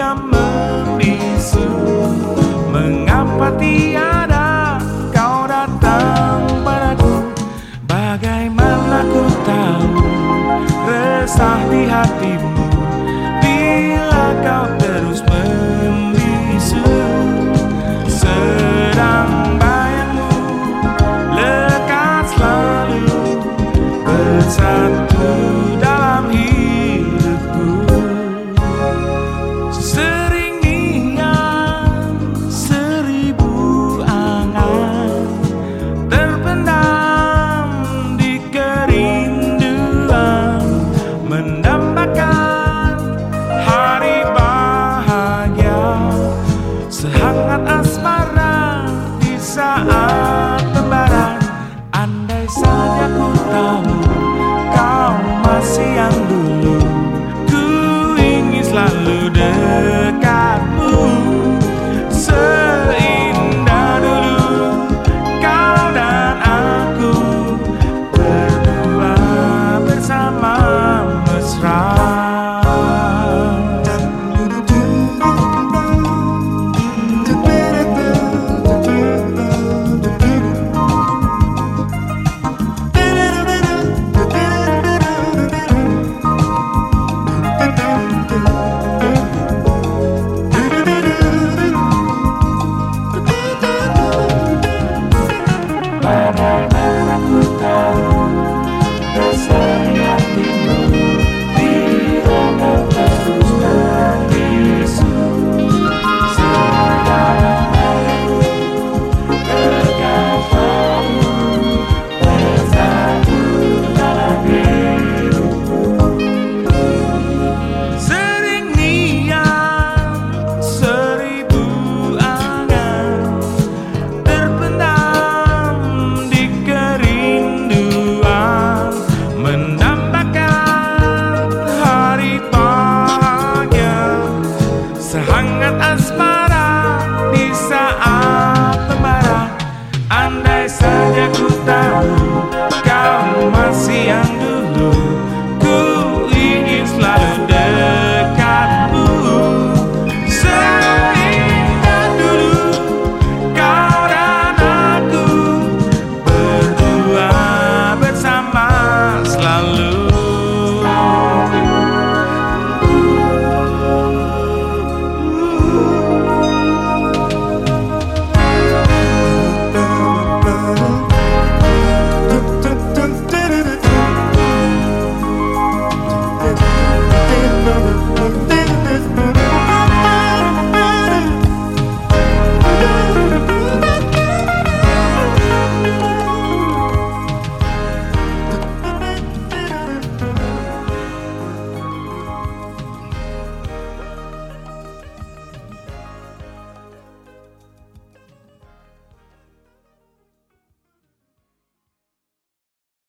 dunia membisu. Mengapa tiada kau datang padaku? Bagaimana ku tahu resah di hatimu bila kau terus membisu. Sedang bayangmu lekat selalu bersatu dalam hidupku. Sering niat seribu angan terpendam di kerinduan, mendambakan hari bahagia, sehangat asmara di saat lebaran. Andai saja ku tahu kau masih yang dulu, ku ingin selalu dekatmu. Seindah dulu kau dan aku berdua bersama mesra. Bagaimana ku tahu resah hatimu bila kau terus membisu. Sedang bayangmu lekat selalu bersatu dalam hidupku. Sering niat seribu angan terpendam di kerinduan, mendambakan hari bahagia, sehangat asmara di saat